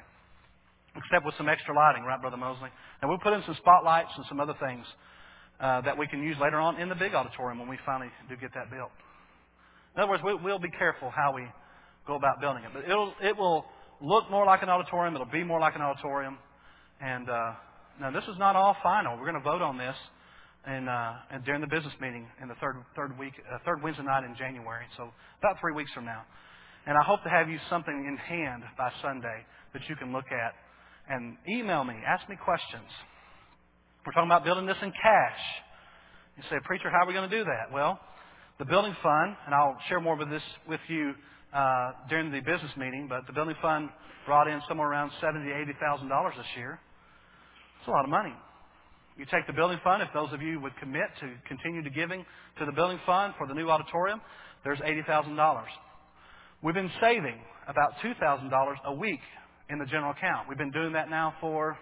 Except with some extra lighting, right, Brother Mosley? And we'll put in some spotlights and some other things uh, that we can use later on in the big auditorium when we finally do get that built. In other words, we'll, we'll be careful how we go about building it. But it'll, it will look more like an auditorium. It'll be more like an auditorium. And uh, now this is not all final. We're going to vote on this and, uh, and during the business meeting in the third third week, uh, third Wednesday night in January. So about three weeks from now. And I hope to have you something in hand by Sunday that you can look at. And email me. Ask me questions. We're talking about building this in cash. You say, Preacher, how are we going to do that? Well, the building fund, and I'll share more of this with you uh, during the business meeting, but the building fund brought in somewhere around seventy thousand dollars, eighty thousand dollars this year. It's a lot of money. You take the building fund, if those of you would commit to continue to giving to the building fund for the new auditorium, there's eighty thousand dollars. We've been saving about two thousand dollars a week in the general account. We've been doing that now for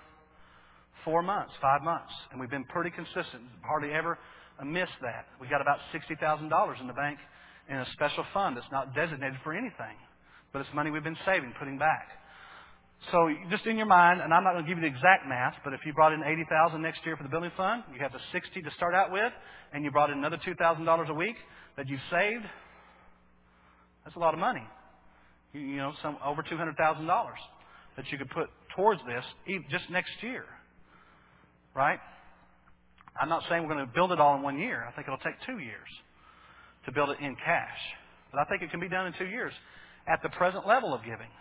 four months, five months, and we've been pretty consistent. Hardly ever missed that. We got about sixty thousand dollars in the bank in a special fund that's not designated for anything, but it's money we've been saving, putting back. So just in your mind, and I'm not going to give you the exact math, but if you brought in eighty thousand dollars next year for the building fund, you have the sixty to start out with, and you brought in another two thousand dollars a week that you've saved. That's a lot of money. You, you know, some over two hundred thousand dollars that you could put towards this just next year. Right? I'm not saying we're going to build it all in one year. I think it'll take two years to build it in cash. But I think it can be done in two years at the present level of giving.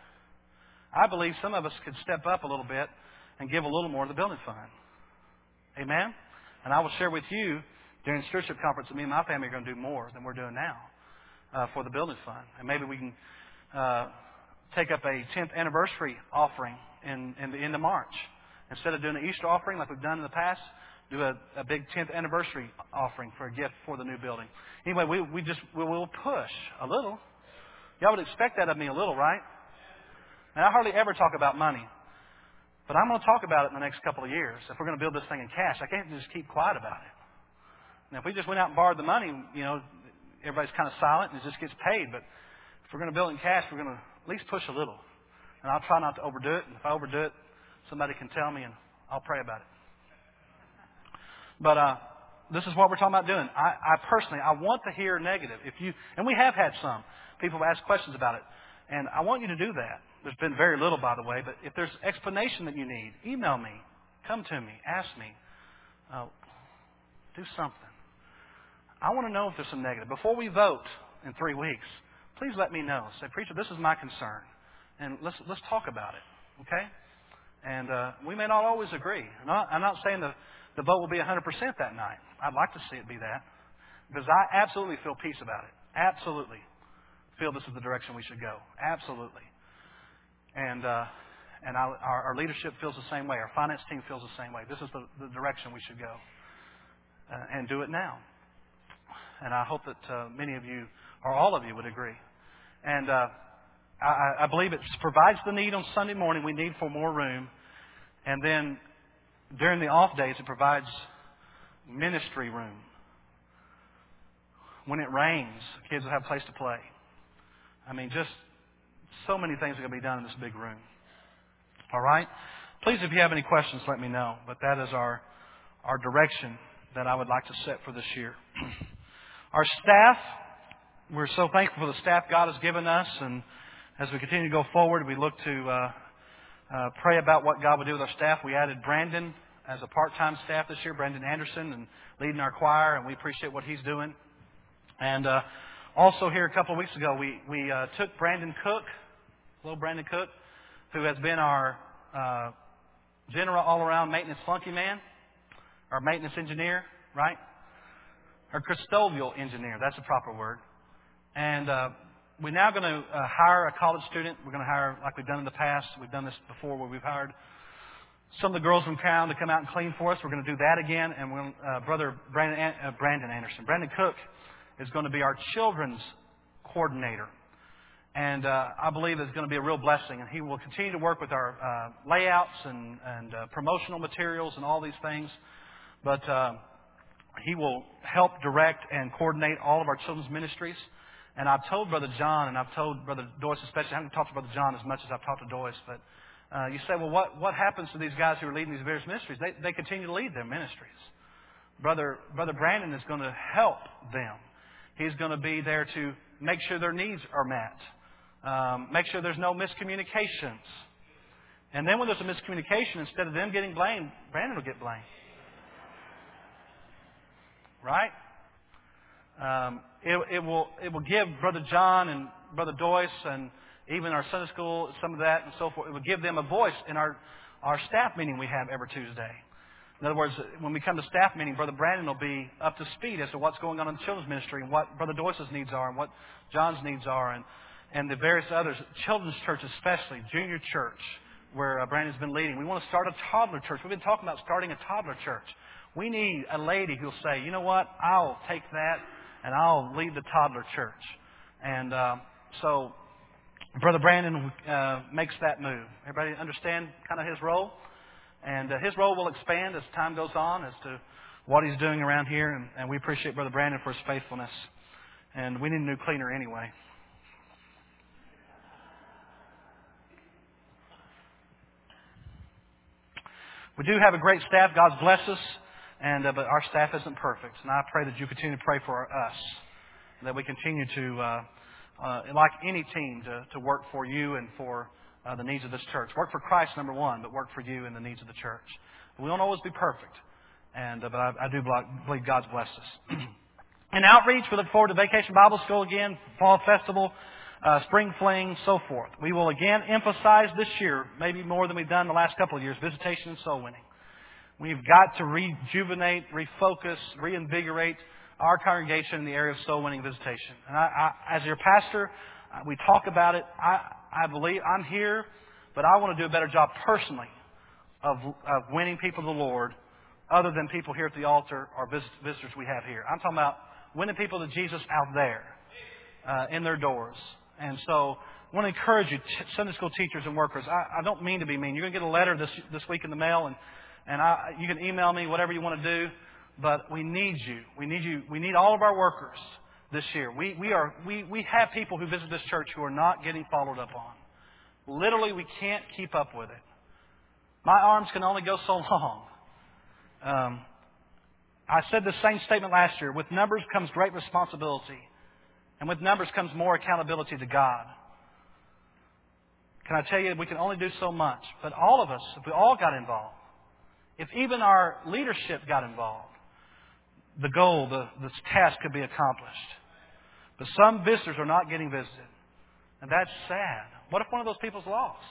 I believe some of us could step up a little bit and give a little more to the building fund. Amen? And I will share with you during the stewardship conference that me and my family are going to do more than we're doing now uh, for the building fund. And maybe we can uh, take up a tenth anniversary offering in, in the end of March. Instead of doing an Easter offering like we've done in the past, do a, a big tenth anniversary offering for a gift for the new building. Anyway, we, we just we will push a little. Y'all would expect that of me a little, right? And I hardly ever talk about money. But I'm going to talk about it in the next couple of years. If we're going to build this thing in cash, I can't just keep quiet about it. Now, if we just went out and borrowed the money, you know, everybody's kind of silent and it just gets paid. But if we're going to build it in cash, we're going to at least push a little. And I'll try not to overdo it. And if I overdo it, somebody can tell me and I'll pray about it. But uh, this is what we're talking about doing. I, I personally, I want to hear negative. If you, and we have had some people ask questions about it. And I want you to do that. There's been very little, by the way. But if there's explanation that you need, email me. Come to me. Ask me. Uh, do something. I want to know if there's some negative. Before we vote in three weeks, please let me know. Say, Preacher, this is my concern. And let's let's talk about it. Okay? And uh, we may not always agree. I'm not, I'm not saying the, the vote will be one hundred percent that night. I'd like to see it be that. Because I absolutely feel peace about it. Absolutely feel this is the direction we should go. Absolutely. And uh, and I, our, our leadership feels the same way. Our finance team feels the same way. This is the, the direction we should go. Uh, and do it now. And I hope that uh, many of you, or all of you, would agree. And uh, I, I believe it provides the need on Sunday morning we need for more room. And then during the off days, it provides ministry room. When it rains, kids will have a place to play. I mean, just so many things are going to be done in this big room. All right? Please, if you have any questions, let me know. But that is our, our direction that I would like to set for this year. Our staff, we're so thankful for the staff God has given us. And as we continue to go forward, we look to uh, uh, pray about what God would do with our staff. We added Brandon as a part-time staff this year, Brandon Anderson, and leading our choir, and we appreciate what he's doing. And uh, also here a couple of weeks ago, we, we uh, took Brandon Cook, little Brandon Cook, who has been our uh, general all-around maintenance flunky man, our maintenance engineer, right? Our custodial engineer, that's the proper word. And uh, we're now going to uh, hire a college student. We're going to hire, like we've done in the past, we've done this before where we've hired some of the girls from Crown to come out and clean for us. We're going to do that again. And we're, uh, Brother Brandon, uh, Brandon Anderson, Brandon Cook is going to be our children's coordinator. And uh, I believe it's going to be a real blessing. And he will continue to work with our uh, layouts and, and uh, promotional materials and all these things. But uh, he will help direct and coordinate all of our children's ministries. And I've told Brother John, and I've told Brother Doyce especially, I haven't talked to Brother John as much as I've talked to Doyce, but uh, you say, well, what, what happens to these guys who are leading these various ministries? They, they continue to lead their ministries. Brother, Brother Brandon is going to help them. He's going to be there to make sure their needs are met. Um, make sure there's no miscommunications. And then when there's a miscommunication, instead of them getting blamed, Brandon will get blamed. Right? Um, it, it will it will give Brother John and Brother Doyce and even our Sunday school, some of that and so forth, it will give them a voice in our, our staff meeting we have every Tuesday. In other words, when we come to staff meeting, Brother Brandon will be up to speed as to what's going on in the children's ministry and what Brother Doyce's needs are and what John's needs are and, and the various others. Children's church especially, junior church, where uh, Brandon's been leading. We want to start a toddler church. We've been talking about starting a toddler church. We need a lady who'll say, you know what, I'll take that and I'll lead the toddler church. And uh, so Brother Brandon uh, makes that move. Everybody understand kind of his role? And uh, his role will expand as time goes on as to what he's doing around here. And, and we appreciate Brother Brandon for his faithfulness. And we need a new cleaner anyway. We do have a great staff. God's blessed us. And, uh, but our staff isn't perfect. And I pray that you continue to pray for us. That we continue to, uh, uh, like any team, to, to work for you and for uh, the needs of this church. Work for Christ, number one, but work for you and the needs of the church. We won't always be perfect. And, uh, but I, I do believe God's blessed us. In outreach, we look forward to Vacation Bible School again, Fall Festival, uh, Spring Fling, so forth. We will again emphasize this year, maybe more than we've done the last couple of years, visitation and soul winning. We've got to rejuvenate, refocus, reinvigorate our congregation in the area of soul winning visitation. And I, I, as your pastor, we talk about it. I, I believe I'm here, but I want to do a better job personally of, of winning people to the Lord, other than people here at the altar or visit, visitors we have here. I'm talking about winning people to Jesus out there, uh, in their doors. And so I want to encourage you, t- Sunday school teachers and workers. I, I don't mean to be mean. You're going to get a letter this this week in the mail, and And I, you can email me whatever you want to do, but we need you. We need you. We need all of our workers this year. We we are we we have people who visit this church who are not getting followed up on. Literally, we can't keep up with it. My arms can only go so long. Um, I said the same statement last year. With numbers comes great responsibility, and with numbers comes more accountability to God. Can I tell you, we can only do so much. But all of us, if we all got involved, if even our leadership got involved, the goal, the, the task could be accomplished. But some visitors are not getting visited. And that's sad. What if one of those people's lost?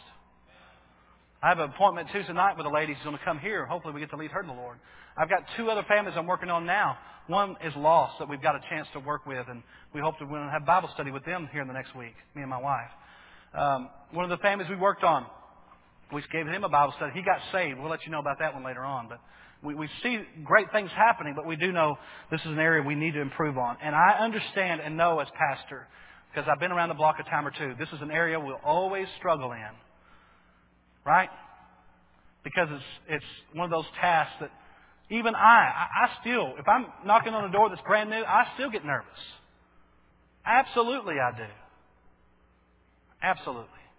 I have an appointment Tuesday night with a lady who's going to come here. Hopefully we get to lead her to the Lord. I've got two other families I'm working on now. One is lost that we've got a chance to work with. And we hope to have Bible study with them here in the next week, me and my wife. Um, one of the families we worked on, we gave him a Bible study. He got saved. We'll let you know about that one later on. But we, we see great things happening, but we do know this is an area we need to improve on. And I understand and know as pastor, because I've been around the block a time or two, this is an area we'll always struggle in. Right? Because it's it's one of those tasks that even I, I, I still, if I'm knocking on a door that's brand new, I still get nervous. Absolutely I do. Absolutely.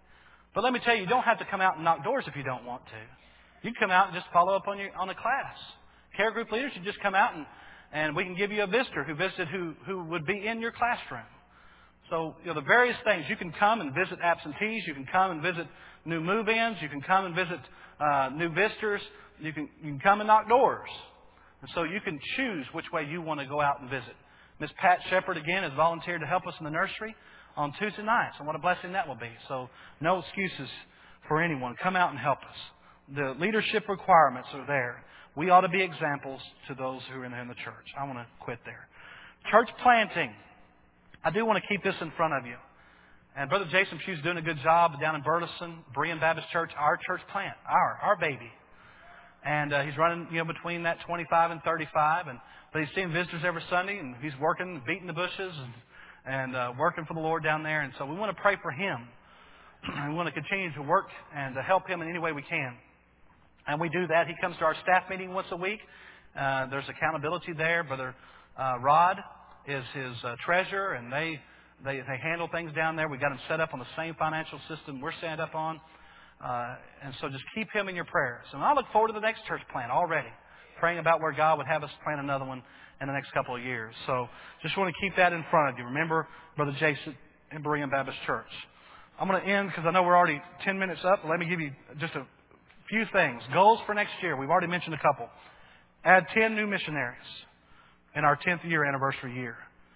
But let me tell you, you don't have to come out and knock doors if you don't want to. You can come out and just follow up on your on a class. Care group leaders, you just come out and, and we can give you a visitor who visited who, who would be in your classroom. So, you know, the various things. You can come and visit absentees. You can come and visit new move-ins. You can come and visit uh, new visitors. You can, you can come and knock doors. And so you can choose which way you want to go out and visit. Miss Pat Shepard, again, has volunteered to help us in the nursery on Tuesday nights. And what a blessing that will be. So no excuses for anyone. Come out and help us. The leadership requirements are there. We ought to be examples to those who are in the church. I want to quit there. Church planting. I do want to keep this in front of you. And Brother Jason Pugh's doing a good job down in Burleson, Berean Baptist Church, our church plant, our our baby. And uh, he's running, you know, between that twenty-five and thirty-five. And but he's seeing visitors every Sunday, and he's working, beating the bushes, and and uh, working for the Lord down there. And so we want to pray for him. We want to continue to work and to help him in any way we can. And we do that. He comes to our staff meeting once a week. Uh, there's accountability there. Brother uh, Rod is his uh, treasurer, and they, they they handle things down there. We've got him set up on the same financial system we're set up on. Uh, and so just keep him in your prayers. And I look forward to the next church plant already, praying about where God would have us plant another one in the next couple of years. So just want to keep that in front of you. Remember Brother Jason in Berean Baptist Church. I'm going to end because I know we're already ten minutes up. Let me give you just a few things. Goals for next year. We've already mentioned a couple. Add ten new missionaries in our tenth year anniversary year.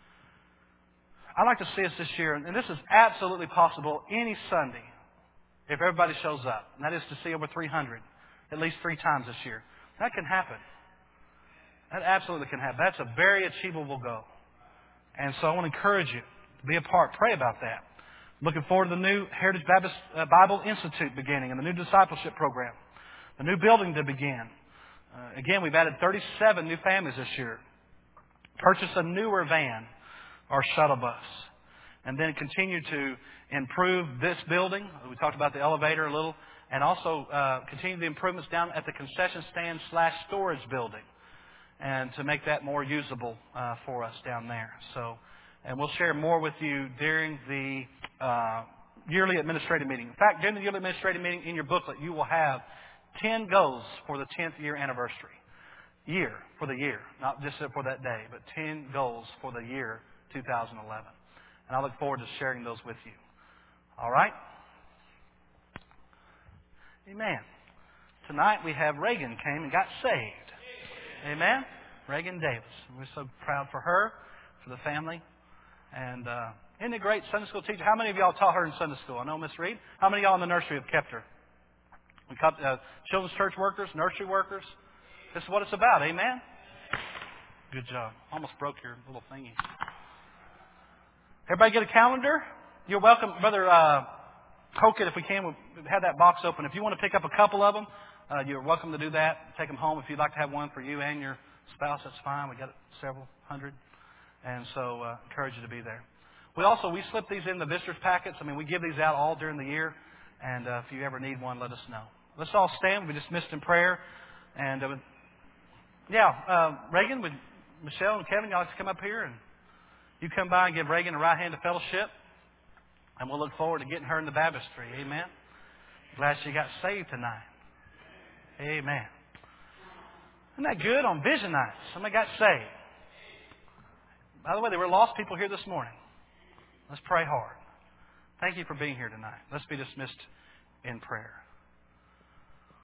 I'd like to see us this year, and this is absolutely possible any Sunday if everybody shows up. And that is to see over three hundred, at least three times this year. That can happen. That absolutely can happen. That's a very achievable goal. And so I want to encourage you to be a part. Pray about that. Looking forward to the new Heritage Baptist uh, Bible Institute beginning and the new discipleship program. The new building to begin. Uh, again, we've added thirty-seven new families this year. Purchase a newer van or shuttle bus. And then continue to improve this building. We talked about the elevator a little. And also uh, continue the improvements down at the concession stand slash storage building. And to make that more usable uh, for us down there. So, and we'll share more with you during the uh, yearly administrative meeting. In fact, during the yearly administrative meeting in your booklet, you will have ten goals for the tenth year anniversary. Year, for the year. Not just for that day, but ten goals for the year two thousand eleven. And I look forward to sharing those with you. All right? Amen. Tonight we have Reagan came and got saved. Amen? Reagan Davis. We're so proud for her, for the family. And uh, isn't it great? Sunday school teacher. How many of y'all taught her in Sunday school? I know Miss Reed. How many of y'all in the nursery have kept her? We kept, uh, children's church workers, nursery workers. This is what it's about. Amen? Good job. Almost broke your little thingy. Everybody get a calendar? You're welcome. Brother uh, Hokett, if we can, we'll have that box open. If you want to pick up a couple of them, uh, you're welcome to do that. Take them home. If you'd like to have one for you and your spouse, that's fine. We got several hundred. And so uh, encourage you to be there. We also, we slip these in the visitors packets. I mean, we give these out all during the year. And uh, if you ever need one, let us know. Let's all stand. We dismissed in prayer. And uh, yeah, uh, Reagan, would Michelle and Kevin, y'all like to come up here? And you come by and give Reagan a right hand of fellowship. And we'll look forward to getting her in the baptistry. Amen. Glad she got saved tonight. Amen. Isn't that good on vision nights? Somebody got saved. By the way, there were lost people here this morning. Let's pray hard. Thank you for being here tonight. Let's be dismissed in prayer.